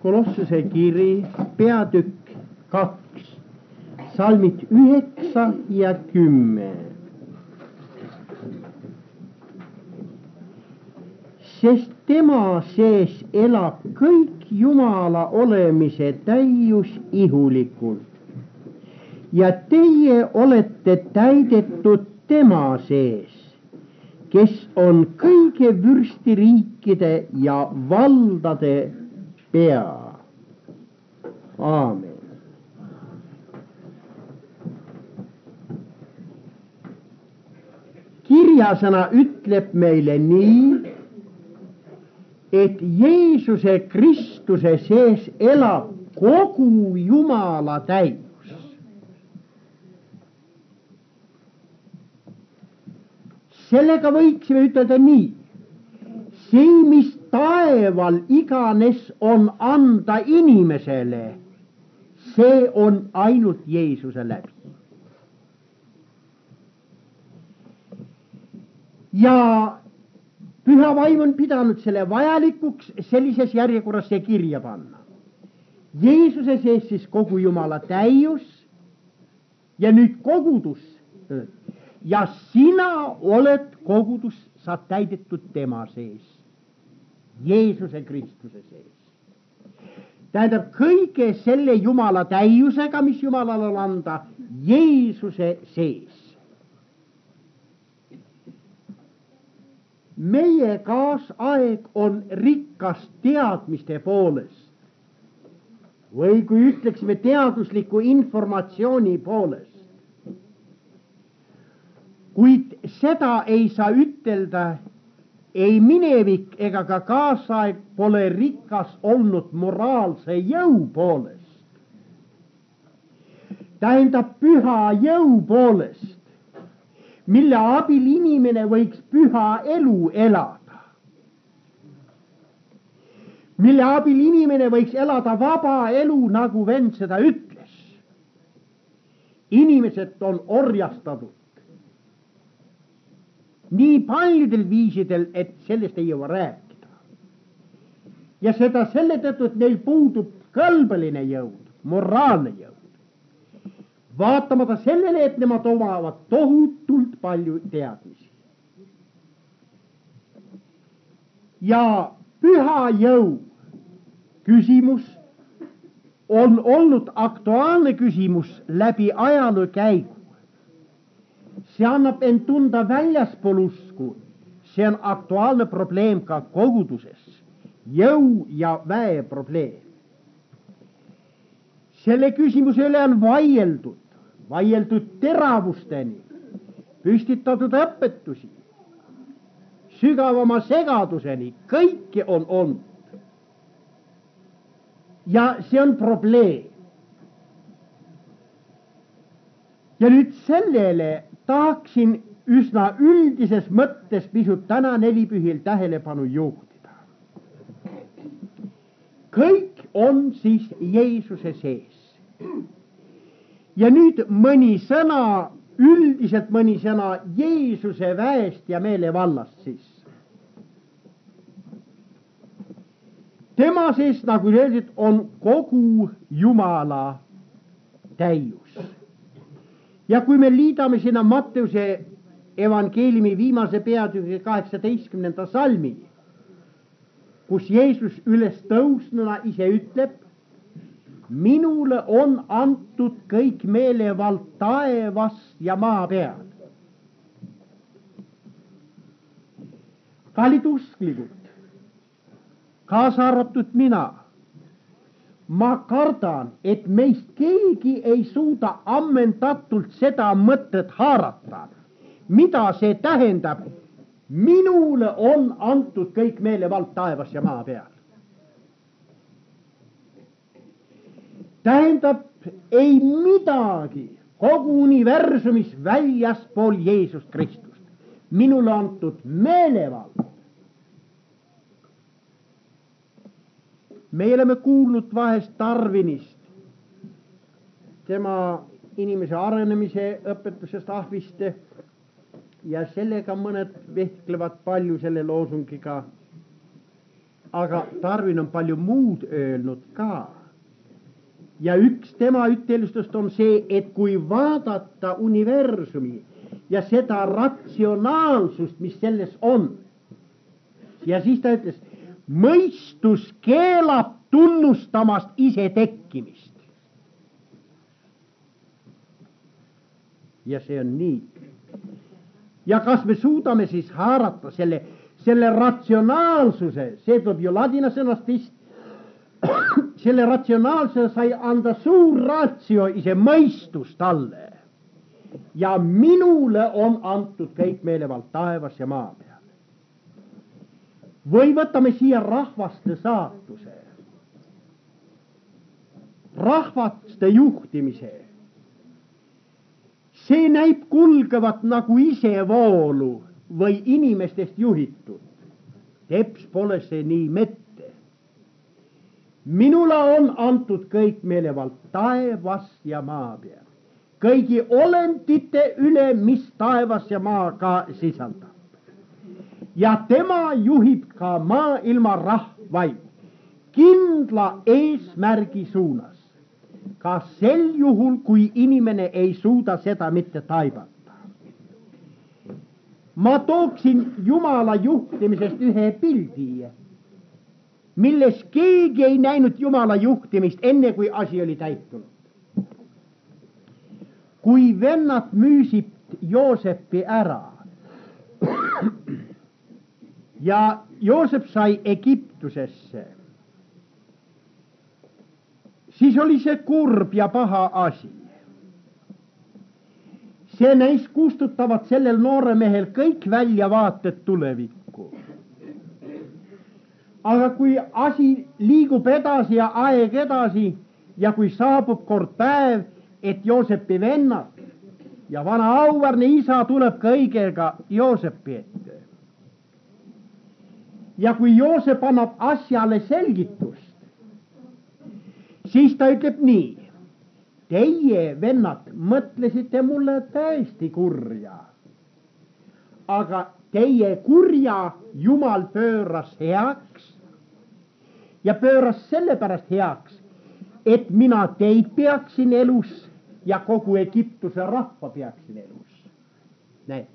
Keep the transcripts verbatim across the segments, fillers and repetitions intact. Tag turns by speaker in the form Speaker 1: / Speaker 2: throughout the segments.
Speaker 1: Kolossese kiri, peatükk kaks, salmid üheksa ja kümme. Sest tema sees elab kõik Jumala olemise täius ihulikult ja teie olete täidetud tema sees, kes on kõige vürstiriikide ja valdade pea. Aamen. Kirjasõna ütleb meile nii, et Jeesuse Kristuse sees elab kogu Jumala täius. Sellega võiksime ütelda nii, see, mis taeval iganes on anda inimesele, see on ainult Jeesuse läbi. Ja Püha Vaim on pidanud selle vajalikuks sellises järjekorras see kirja panna. Jeesuse sees siis kogu Jumala täius ja nüüd kogudus. Ja sina oled kogudus, saad täidetud tema sees, Jeesuse Kristuse sees. Tähendab kõige selle Jumala täiusega, mis Jumalal on anda, Jeesuse sees. Meie kaasaeg on rikas teadmiste poolest või kui ütleksime teadusliku informatsiooni poolest. Kuid seda ei saa ütelda, ei minevik ega ka kaasaeg pole rikas olnud moraalse jõu poolest. Tähendab püha jõu poolest, mille abil inimene võiks püha elu elada. Mille abil inimene võiks elada vaba elu, nagu vend seda ütles. Inimesed on orjastatud nii paljudel viisidel, et sellest ei jõua rääkida. Ja seda selle tõttu, et neil puudub kõlbeline jõud, moraalne jõud. Vaatamata sellele, et nemad omavad tohutult palju teadmisi. Ja püha jõu küsimus on olnud aktuaalne küsimus läbi ajaloo käigu. See annab end tunda väljaspool usku. See on aktuaalne probleem ka koguduses. Jõu ja väe probleem. Selle küsimuse üle on vaieldud, vaieldud teravusteni, püstitatud õpetusi, sügavama segaduseni, kõike on olnud. Ja see on probleem. Ja nüüd sellele tahaksin üsna üldises mõttes pisut täna nelipühil tähelepanu juhtida. Kõik on siis Jeesuse sees. Ja nüüd mõni sõna, üldiselt mõni sõna Jeesuse väest ja meelevallast siis. Tema sees, nagu öeldud, on kogu Jumala täius. Ja kui me liidame sinna Matteuse evangeeliumi viimase peatüki kaheksateistkümnenda salmi, kus Jeesus üles tõusnuna ise ütleb, minule on antud kõik meelevald taevas ja maa peal. Kallid usklikud, kaasa arvatud mina, ma kardan, et meist keegi ei suuda ammendatult seda mõtet haarata, mida see tähendab, minule on antud kõik meelevald taevas ja maa peal. Tähendab, ei midagi kogu universumis väljaspool Jeesust Kristust. Minule antud meelevald. Me oleme kuulnud vahest Darwinist, tema inimese arenemise õpetusest ahviste ja sellega mõned vehklevad palju selle loosungiga. aga Darwin on palju muud öelnud ka. Ja üks tema ütelustest on see, et kui vaadata universumi ja seda ratsionaalsust, mis selles on, ja siis ta ütles, mõistus keelab tunnustamast ise tekkimist. Ja see on nii. Ja kas me suudame siis haarata selle, selle ratsionaalsuse, see tuleb ju ladina sõnast vist, selle ratsionaalsuse sai anda suur ratio, ise mõistus talle. Ja minule on antud kõik meelevald taevas ja maa peal. Või võtame siia rahvaste saatuse, rahvaste juhtimise. See näib kulgevat nagu isevoolu või inimestest juhitud. Teps pole see nii mette. Minule on antud kõik meelevald taevas ja maa peal. Kõigi olendite üle, mis taevas ja maa ka sisaldab. Ja tema juhib ka maailma rahvaid kindla eesmärgi suunas. Ka sel juhul, kui inimene ei suuda seda mitte taibata. Ma tooksin Jumala juhtimisest ühe pildi, milles keegi ei näinud Jumala juhtimist enne, kui asi oli täitunud. Kui vennad müüsid Joosepi ära ja Joosep sai Egiptusesse, siis oli see kurb ja paha asi. See näis kustutavat sellel nooremehel kõik väljavaated tulevikku. Aga kui asi liigub edasi ja aeg edasi ja kui saabub kord päev, et Joosepi vennad ja vana auväärne isa tuleb kõigega Joosepi ette. Ja kui Joosep annab asjale selgitust, siis ta ütleb nii, teie vennad mõtlesite mulle tõesti kurja, aga teie kurja Jumal pööras heaks ja pööras sellepärast heaks, et mina teid peaksin elus ja kogu Egiptuse rahva peaksin elus. Näete.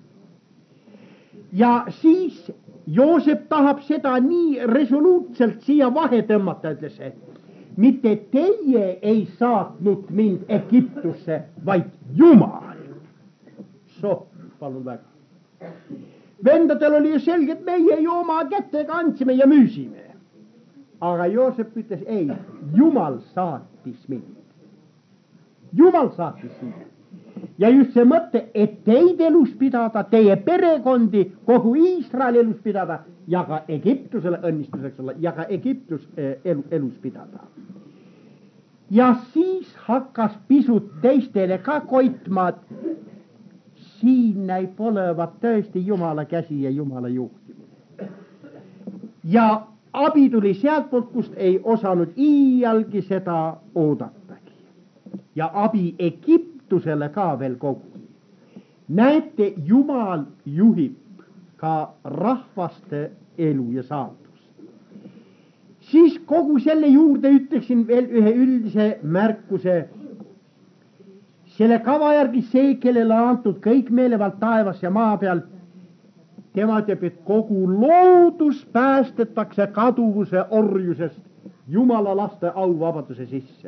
Speaker 1: Ja siis Joosep tahab seda nii resoluutselt siia vahe tõmmata, ütles, et mitte teie ei saatnud mind Egiptusse, vaid Jumal. So, palun väga. Vendadel oli ju selge, et meie ju oma kätega andsime ja müüsime. Aga Joosep ütles, ei, Jumal saatis mind. Jumal saatis mind. Ja just see mõte, et teid elus pidada, teie perekondi, kogu Iisrael elus pidada ja ka Egiptusele õnnistuseks olla ja ka Egiptus elu, elus pidada. Ja siis hakkas pisut teistele ka koitma, et siin näib olevat tõesti Jumala käsi ja Jumala juhtimine. Ja abi tuli sealt poolt, kust ei osanud iialgi seda oodatagi. Ja abi Egiptusele ka veel koguni. Näete, Jumal juhib ka rahvaste elu ja saatust. Siis kogu selle juurde ütleksin veel ühe üldise märkuse. Selle kava järgi see, kellele antud kõik meelevald taevas ja maa peal, tema ütleb, et kogu loodus päästetakse kaduvuse orjusest Jumala laste auvabaduse sisse.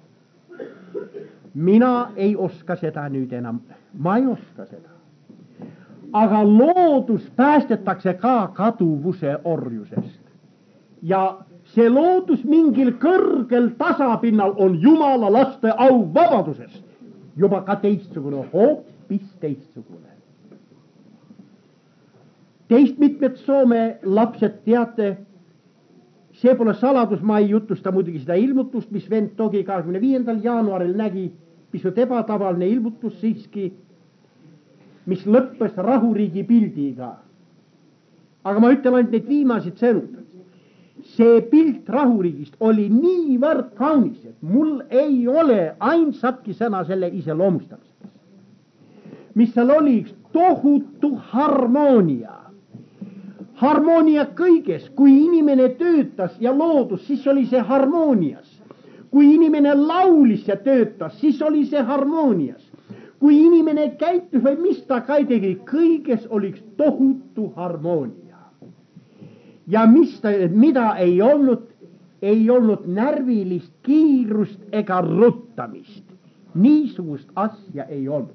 Speaker 1: Mina ei oska seda nüüd enam, ma ei oska seda. Aga loodus päästetakse ka kaduvuse orjusest. Ja see loodus mingil kõrgel tasapinnal on Jumala laste auvabadusest. Juba ka teistsugune, hoopis teistsugune. Teist mitmed Soome lapsed teate, see pole saladus, ma ei jutusta muidugi seda ilmutust, mis vend Togi kahekümne viiendal jaanuaril nägi, pisut ebatavaline ilmutus siiski, mis lõppes rahuriigi pildiga. Aga ma ütlen ainult neid viimasid sõnud. See pilt rahuriigist oli niivõrd kaunis, et mul ei ole ainsatki sõna selle iseloomustamiseks. Mis seal oli, tohutu harmoonia. harmoonia kõiges, kui inimene töötas ja loodus, siis oli see harmoonias. Kui inimene laulis ja töötas, siis oli see harmoonias. Kui inimene käitus või mis ta ka ei tegi, kõiges oliks tohutu harmoonia. Ja mis ta, mida ei olnud, ei olnud närvilist kiirust ega ruttamist. Niisugust asja ei olnud.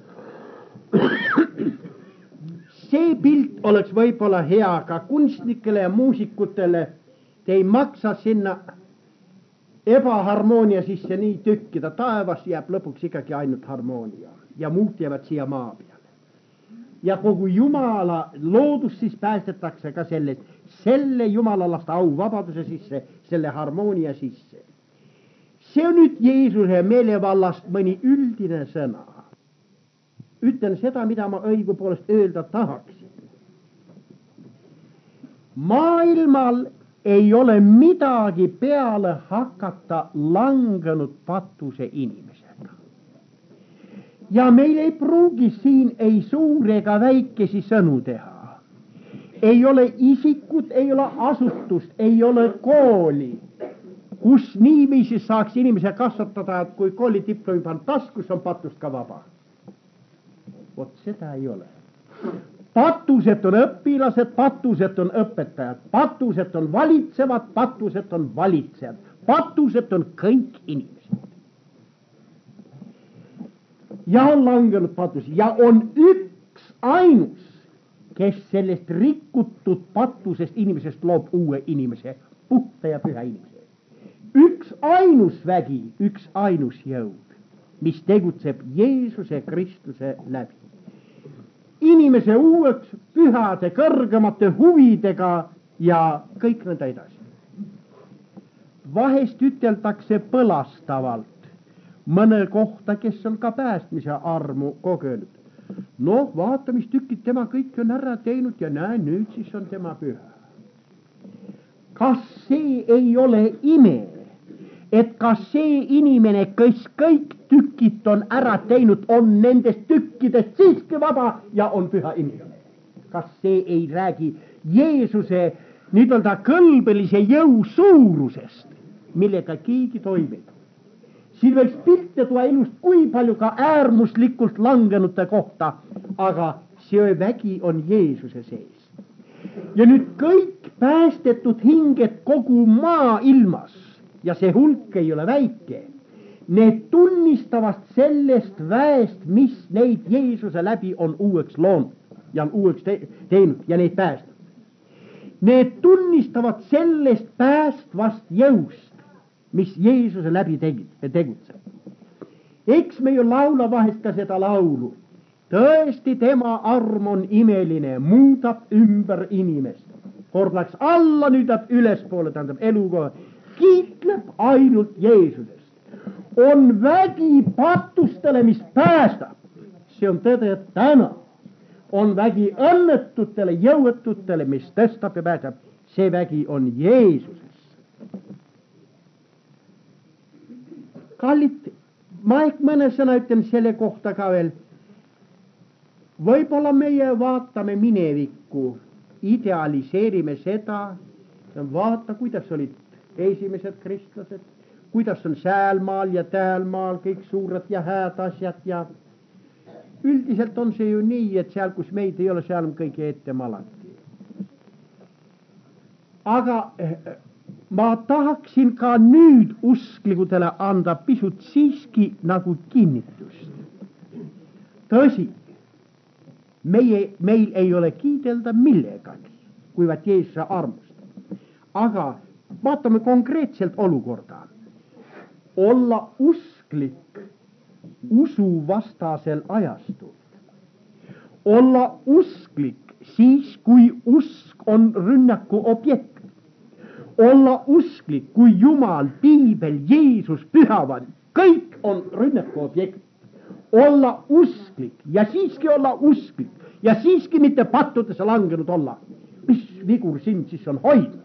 Speaker 1: See pilt oleks võib-olla hea ka kunstnikele ja muusikutele. Te ei maksa sinna ebaharmoonia sisse nii tükkida. Taevas jääb lõpuks ikkagi ainult harmoonia ja muud jäävad siia maa peale. Ja kogu Jumala loodus siis päästetakse ka sellest, selle jumalalast au vabaduse sisse, selle harmoonia sisse. See on nüüd Jeesuse meelevallast mõni üldine sõna. Ütlen seda, mida ma õigupoolest öelda tahaksin. Maailmal ei ole midagi peale hakata langenud patuse inimesega. Ja meil ei pruugi siin ei suure ega väikesi sõnu teha. Ei ole isikut, ei ole asutust, ei ole kooli, kus niiviisi saaks inimese kasvatada, et kui koolidiplomi pan taskus, on patust ka vaba. Vot seda ei ole. Patused on õpilased, patused on õpetajad, patused on valitsevad, patused on valitsejad, patused on kõik inimesed. Ja on langenud patus ja on üks ainus, kes sellest rikutud patusest inimesest loob uue inimese, puhta ja püha inimese. Üks ainus vägi, üks ainus jõud, mis tegutseb Jeesuse Kristuse läbi. Inimese uueks pühade kõrgemate huvidega ja kõik nõnda edasi. Vahest üteldakse põlastavalt mõne kohta, kes on ka päästmise armu kogenud. Noh, vaata, mis tükid tema kõik on ära teinud ja näe, nüüd siis on tema püha. Kas see ei ole ime? Et kas see inimene, kes kõik tükid on ära teinud, on nendest tükkidest siiski vaba ja on püha inimene? Kas see ei räägi Jeesuse nii-öelda kõlbelise jõu suurusest, millega keegi toimib? Siin võiks pilte tuua elust kui palju ka äärmuslikult langenute kohta, aga see vägi on Jeesuse sees. Ja nüüd kõik päästetud hinged kogu maailmas, ja see hulk ei ole väike, need tunnistavast sellest väest, mis neid Jeesuse läbi on uueks loonud ja on uueks te teinud ja neid päästab. Need tunnistavad sellest päästvast jõust, mis Jeesuse läbi tegi, tegutseb. Eks me ju laula vahest ka seda laulu. Tõesti tema arm on imeline, muudab ümber inimest. Kord läks alla, nüüd läheb ülespoole, tähendab elukoha. Kiitleb ainult Jeesusest. On vägi patustele, mis päästab. See on tõde, et täna on vägi õnnetutele, jõuetutele, mis tõstab ja päästab. See vägi on Jeesuses. Kallid, ma ehk mõne sõna ütlen selle kohta ka veel. Võib-olla meie vaatame minevikku, idealiseerime seda, vaata, kuidas olid esimesed kristlased, kuidas on säälmaal ja täälmaal kõik suured ja hääd asjad ja üldiselt on see ju nii, et seal, kus meid ei ole, seal on kõige ette malati. Aga ma tahaksin ka nüüd usklikudele anda pisut siiski nagu kinnitust. Tõsi, meie, meil ei ole kiidelda millegagi, kuivad Jeesuse armust. Aga vaatame konkreetselt olukorda. Olla usklik usuvastasel ajastul. Olla usklik siis, kui usk on rünnaku objekt. Olla usklik, kui Jumal, Piibel, Jeesus, Pühavan, kõik on rünnaku objekt. Olla usklik ja siiski olla usklik ja siiski mitte pattudesse langenud olla. Mis vigur sind siis on hoidnud?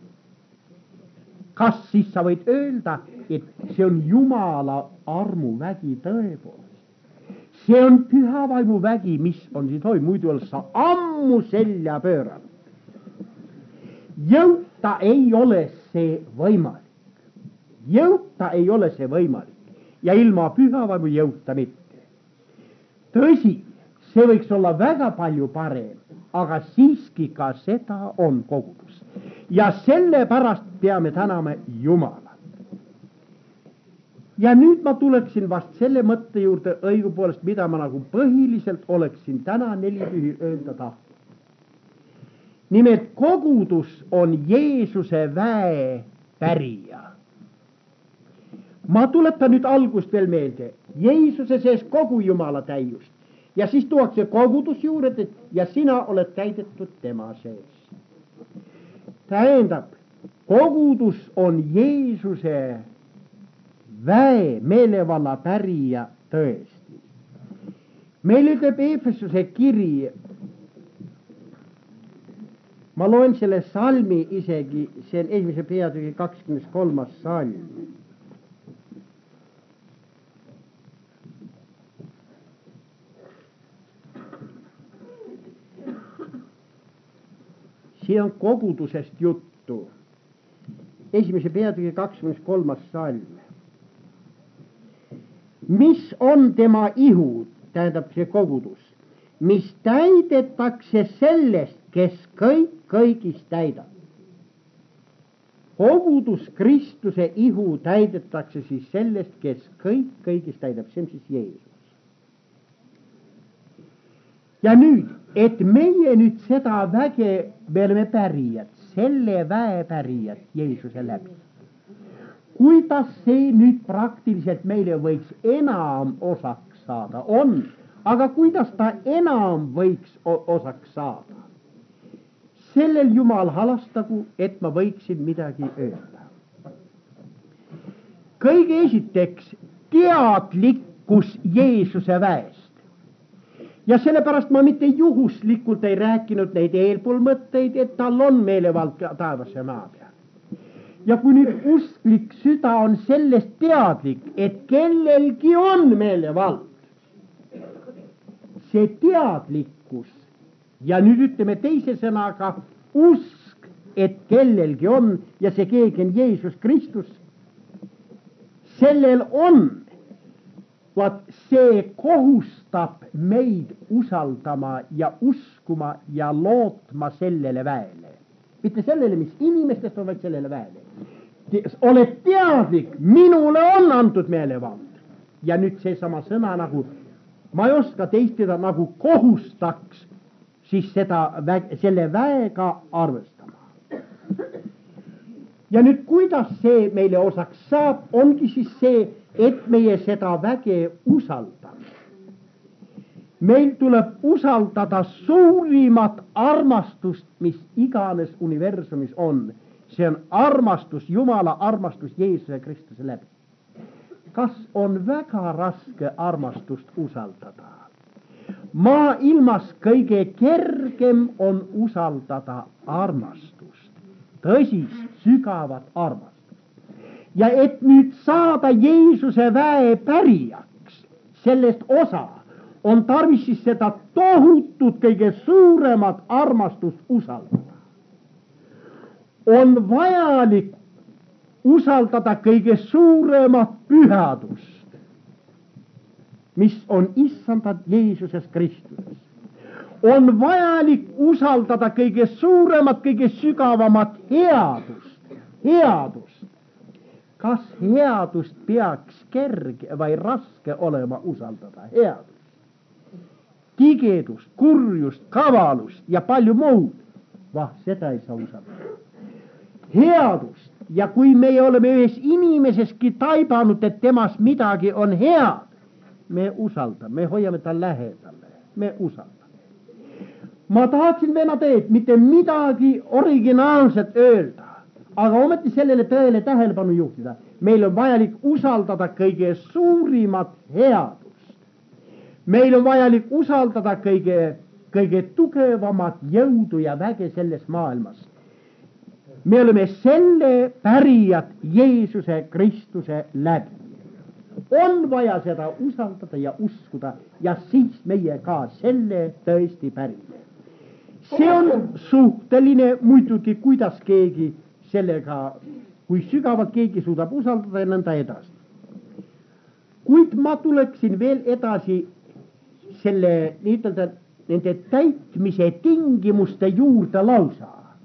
Speaker 1: Kas siis sa võid öelda, et see on Jumala armuvägi tõepoolest? See on püha vaimu vägi, mis on siin hoid, muidu oleks sa ammu selja pööranud. Jõuta ei ole see võimalik. Jõuta ei ole see võimalik. Ja ilma pühavaimu jõuta mitte. Tõsi, see võiks olla väga palju parem, aga siiski ka seda on kogudus. Ja sellepärast peame tänama Jumalat. Ja nüüd ma tuleksin vast selle mõtte juurde õigupoolest, mida ma nagu põhiliselt oleksin täna nelipühil öelda tahtnud. Nimelt kogudus on Jeesuse väe pärija. Ma tuletan nüüd algust veel meelde. Jeesuse sees kogu Jumala täiust. Ja siis tuuakse kogudus juurde, ja sina oled täidetud tema sees. Tähendab, kogudus on Jeesuse väe meelevalla pärija tõesti. Meil ütleb Eefesuse kiri, ma loen selle salmi isegi, see on esimese peatüki kakskümmend kolmas salm. Siin on kogudusest juttu. Esimese peatüki kakskümmend kolmas salm. Mis on tema ihud, tähendab see kogudus, mis täidetakse sellest, kes kõik kõigis täidab. Kogudus Kristuse ihu täidetakse siis sellest, kes kõik kõigis täidab, see on siis Jeesus. Ja nüüd, et meie nüüd seda väge, me oleme pärijad, selle väe pärijad Jeesuse läbi. Kuidas see nüüd praktiliselt meile võiks enam osaks saada? On, aga kuidas ta enam võiks osaks saada? Sellel Jumal halastagu, et ma võiksin midagi öelda. Kõige esiteks teadlikkus Jeesuse väest. Ja sellepärast ma mitte juhuslikult ei rääkinud neid eelpool mõtteid, et tal on meelevald taevas ja maa peal. Ja kui nüüd usklik süda on sellest teadlik, et kellelgi on meelevald, see teadlikkus, ja nüüd ütleme teise sõnaga usk, et kellelgi on, ja see keegi on Jeesus Kristus, sellel on, vaat see kohustab meid usaldama ja uskuma ja lootma sellele väele. Mitte sellele, mis inimestest on, vaid sellele väele. Oled teadlik, minule on antud meelevald. Ja nüüd seesama sõna nagu, ma ei oska teistida, nagu kohustaks siis seda, selle väega arvestama. Ja nüüd kuidas see meile osaks saab, ongi siis see, et meie seda väge usaldame. Meil tuleb usaldada suurimat armastust, mis iganes universumis on. See on armastus, Jumala armastus Jeesuse Kristuse läbi. Kas on väga raske armastust usaldada? Maailmas kõige kergem on usaldada armastust. Tõsist, sügavat armastust. Ja et nüüd saada Jeesuse väe pärijaks, sellest osa, on tarvis siis seda tohutut kõige suuremat armastust usaldada. On vajalik usaldada kõige suuremat pühadust, mis on issandad Jeesuses Kristuses. On vajalik usaldada kõige suuremat, kõige sügavamat headust, headust. Kas headust peaks kerge või raske olema usaldada? Headust. Tigedust, kurjust, kavalust ja palju muud. Vah, seda ei saa usaldada. Headust. Ja kui me oleme ühes inimeseski taibanud, et temas midagi on head, me usaldame, me hoiame ta lähedale, me usaldame. Ma tahaksin venna teed mitte midagi originaalset öelda, aga ometi sellele tõele tähelepanu juhtida. Meil on vajalik usaldada kõige suurimat headust. Meil on vajalik usaldada kõige, kõige tugevamat jõudu ja väge selles maailmas. Me oleme selle pärijad Jeesuse Kristuse läbi. On vaja seda usaldada ja uskuda ja siis meie ka selle tõesti pärime. see on suhteline muidugi, kuidas keegi sellega, kui sügavalt keegi suudab usaldada ja nõnda edasi. Kuid ma tuleksin veel edasi selle nii-ütelda nende täitmise tingimuste juurde lausa.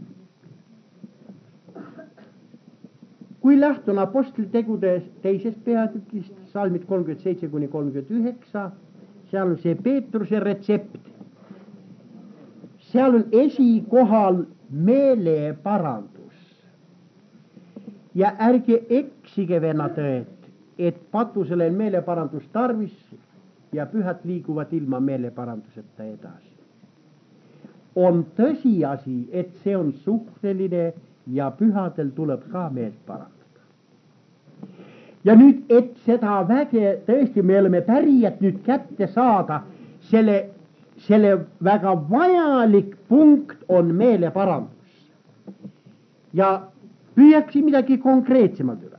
Speaker 1: Kui lähtun apostlitegude teisest peatükist, salmid kolmkümmend seitse kuni kolmkümmend üheksa, seal on see Peetruse retsept. Seal on esikohal meeleparandus. Ja ärge eksige vennatõed, et patusele on meeleparandus tarvis ja pühad liiguvad ilma meeleparanduseta edasi. On tõsiasi, et see on suhteline ja pühadel tuleb ka meelt parandada. Ja nüüd, et seda väge, tõesti me oleme pärijad nüüd kätte saada, selle, selle väga vajalik punkt on meeleparandus. Ja püüaksin midagi konkreetsemalt üle.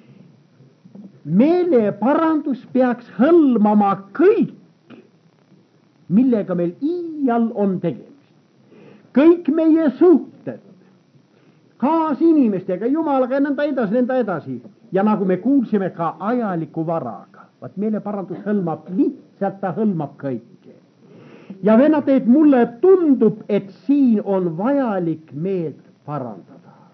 Speaker 1: Meeleparandus peaks hõlmama kõik, millega meil iial on tegemist. Kõik meie suhted, kaasinimestega, Jumalaga ja nõnda edasi, nõnda edasi. Ja nagu me kuulsime ka ajaliku varaga. Vaat meeleparandus hõlmab, lihtsalt ta hõlmab kõike. Ja vennad, et mulle tundub, et siin on vajalik meelt parandada.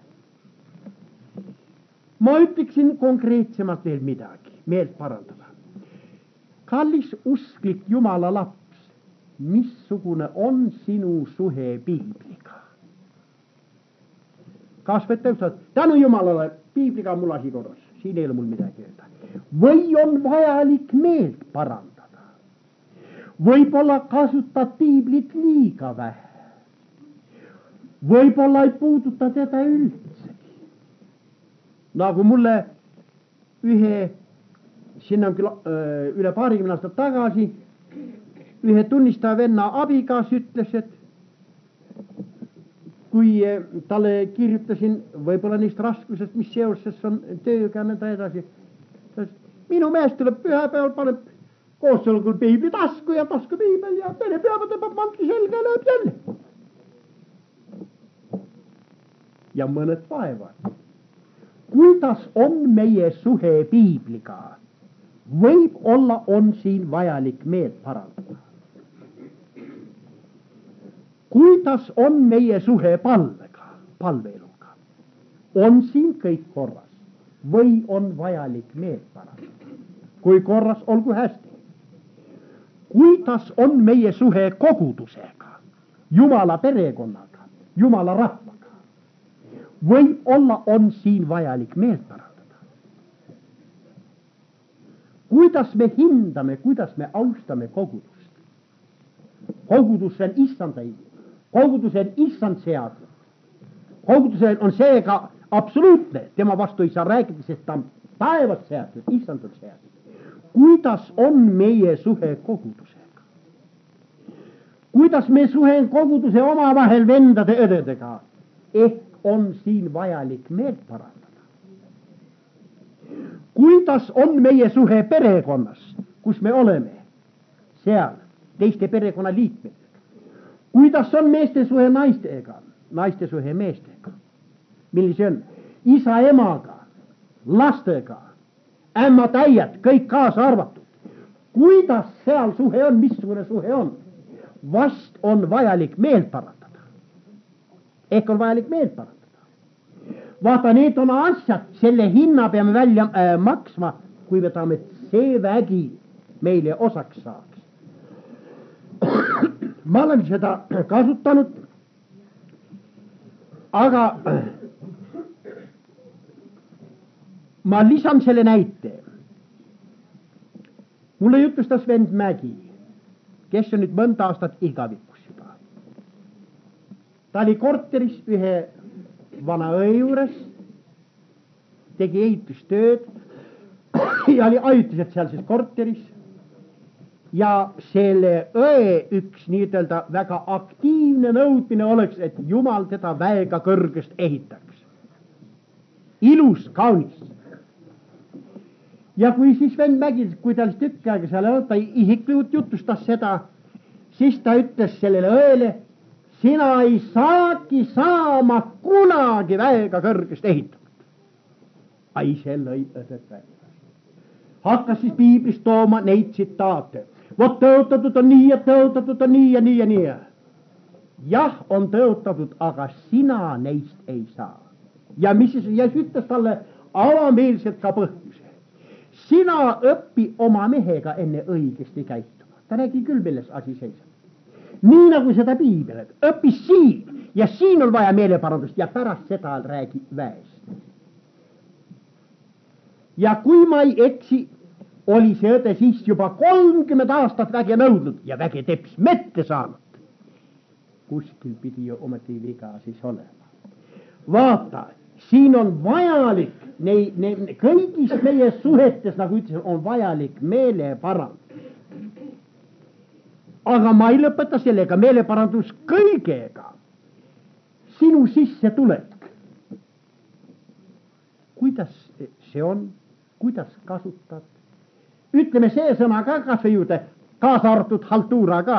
Speaker 1: Ma ütleksin konkreetsemalt veel midagi, meelt parandada. Kallis usklik Jumala laps, missugune on sinu suhe Piibliga? Kas võid tõusad, tänu Jumalale, Piibliga on mul asi korras, siin ei ole mul midagi öelda. Või on vajalik meelt parandada? Võib-olla kasutad Piiblit liiga vähe. Võib-olla ei puuduta teda üldsegi. Nagu mulle ühe, sinna on küll öö, üle paarikümne aastat tagasi, ühe tunnistaja venna abigaas ütles, et kui talle kirjutasin võib-olla neist raskusest, mis seoses on tööga nõnda edasi. Minu mees tuleb pühapäeval, paneb koosolekul piibli tasku ja tasku piibel ja teine peab tõmbab mantli selga ja lööb jälle. Ja mõned vaevad. Kuidas on meie suhe Piibliga? Võib olla, on siin vajalik meelt parandada. Kuidas on meie suhe palvega, palveeluga? On siin kõik korras või on vajalik meelt parandada? Kui korras, olgu hästi. Kuidas on meie suhe kogudusega, Jumala perekonnaga, Jumala rahvaga? Võib olla, on siin vajalik meelt parandada. Kuidas me hindame, kuidas me austame kogudust? Kogudus on issanda ilm. Kogudus on issand seadus. Kogudus on seega absoluutne, tema vastu ei saa rääkida, sest ta on taevas seadus, issand on seadus. Kuidas on meie suhe kogudusega? Kuidas me suhe koguduse omavahel vendade õdedega? Ehk on siin vajalik meelt parandada. Kuidas on meie suhe perekonnas, kus me oleme, seal, teiste perekonna liikmetega? Kuidas on meeste suhe naistega, naiste suhe meestega? Millise on? Isa emaga, lastega, ämmad äiad, kõik kaasa arvatud. Kuidas seal suhe on, missugune suhe on? Vast on vajalik meelt parandada. Ehk on vajalik meelt parandada. Vaata, need on asjad, selle hinna peame välja äh, maksma, kui me tahame, et see vägi meile osaks saaks. Ma olen seda kasutanud, aga ma lisan selle näite. Mulle jutustas vend Mägi, kes on nüüd mõnda aastat igavikus juba. Ta oli korteris ühe vana õe juures, tegi ehitustööd ja oli ajutiselt sealses korteris. Ja selle õe üks nii-ütelda väga aktiivne nõudmine oleks, et Jumal teda väega kõrgest ehitaks. Ilus, kaunis. Ja kui siis vend Mägi, kui ta tükk aega seal on, ta isiklikult jutustas seda, siis ta ütles sellele õele, sina ei saagi saama kunagi väega kõrgest ehitatud. Ai, see lõi õdet välja. Hakkas siis piiblist tooma neid tsitaate. Vot tõotatud on nii ja tõotatud on nii ja nii ja nii. Jah, on tõotatud, aga sina neist ei saa. Ja mis siis, ja ütles talle avameelselt ka põhjuse. Sina õppi oma mehega enne õigesti käituma. Ta nägi küll, milles asi seisab. Nii nagu seda piibelet, õppi siin ja siin on vaja meeleparandust ja pärast seda räägi väest. Ja kui ma ei eksi, oli see õde siis juba kolmkümmend aastat väge nõudnud ja väge teps mette saanud. Kuskil pidi ju ometi viga siis olema. Vaata, siin on vajalik, nei, nei, kõigis meie suhetes, nagu ütlesin, on vajalik meeleparandus. Aga ma ei lõpeta sellega, meeleparandus kõigega. Sinu sisse tulek. Kuidas see on? Kuidas kasutad? Ütleme see sõna ka kasvõi juurde, kaasa arvatud haltuura ka.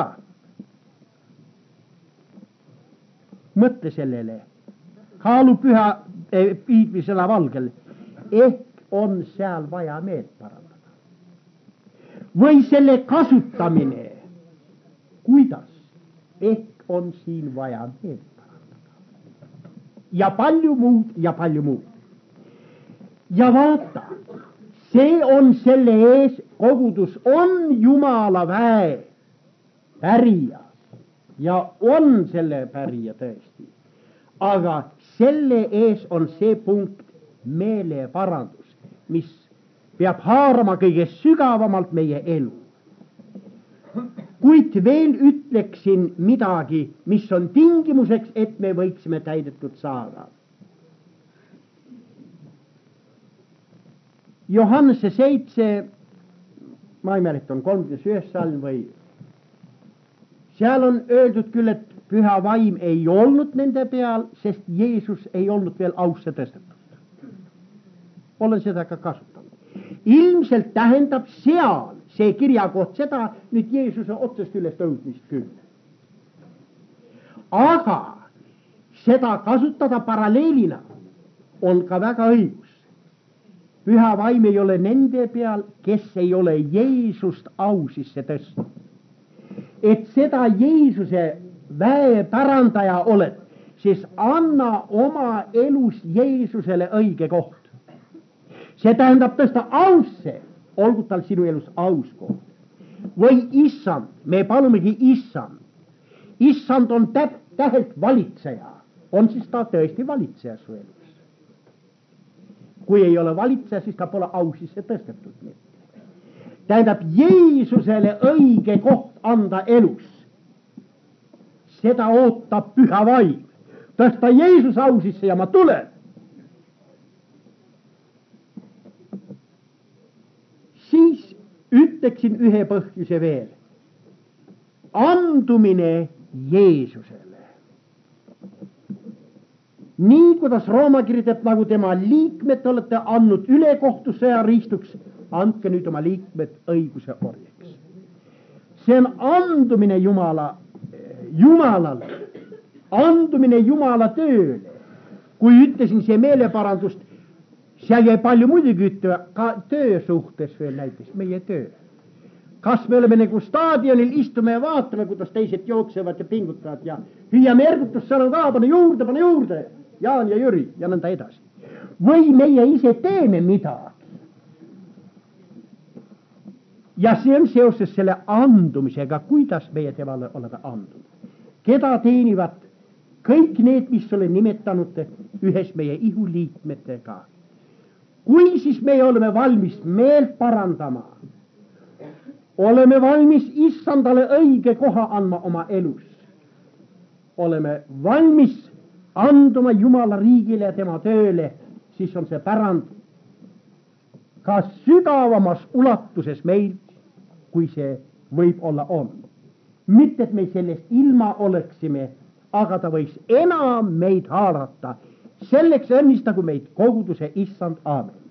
Speaker 1: Mõtle sellele. Kaalu püha eh, piiblisõna valgel. Ehk on seal vaja meelt parandada. Või selle kasutamine. Kuidas? Ehk on siin vaja meelt parandada. Ja palju muud ja palju muud. Ja vaata, see on selle ees, kogudus on Jumala väe pärija ja on selle pärija tõesti. Aga selle ees on see punkt meeleparandus, mis peab haarama kõige sügavamalt meie elu. Kuid veel ütleksin midagi, mis on tingimuseks, et me võiksime täidetud saada. Johannese seitse, ma ei mäleta, on kolmkümmend ühes salm või seal on öeldud küll, et püha vaim ei olnud nende peal, sest Jeesus ei olnud veel ausse tõstetud. Olen seda ka kasutanud. Ilmselt tähendab seal see kirjakoht seda nüüd Jeesuse otsest üles tõusmist küll. Aga seda kasutada paralleelina on ka väga õigus. Püha vaim ei ole nende peal, kes ei ole Jeesust au sisse tõstnud. Et seda Jeesuse väe parandaja oled, siis anna oma elus Jeesusele õige koht. See tähendab tõsta ausse, olgu tal sinu elus aus koht. Või issand, me palumegi issand. Issand on täp, tähelt valitseja. On siis ta tõesti valitseja su elus. Kui ei ole valitseja, siis ta pole au sisse tõstetud. Tähendab Jeesusele õige koht anda elus. Seda ootab püha vaim. Tõsta Jeesus au sisse ja ma tulen. Siis ütleksin ühe põhjuse veel. Andumine Jeesusele. Nii kuidas Rooma kirjutab, nagu tema liikmed olete andnud ülekohtusse ja riistuks, andke nüüd oma liikmed õiguse orjaks. See on andumine Jumala, Jumalale, andumine Jumala tööle. Kui ütlesin see meeleparandust, seal jäi palju muidugi ütlema, ka töö suhtes veel näiteks, meie töö. Kas me oleme nagu staadionil, istume ja vaatame, kuidas teised jooksevad ja pingutavad ja hüüame ergutussõnu ka, pane juurde, pane juurde, Jaan ja Jüri ja nõnda edasi. Või meie ise teeme midagi. Ja see on seoses selle andumisega, kuidas meie temale oleme andunud. Keda teenivad kõik need, mis olen nimetanud ühes meie ihuliikmetega. Kui siis me oleme valmis meelt parandama, oleme valmis issandale õige koha andma oma elus, oleme valmis anduma Jumala riigile ja tema tööle, siis on see pärand ka sügavamas ulatuses meil, kui see võib olla on. Mitte, et me sellest ilma oleksime, aga ta võiks enam meid haarata. Selleks õnnistagu meid koguduse issand, aamen.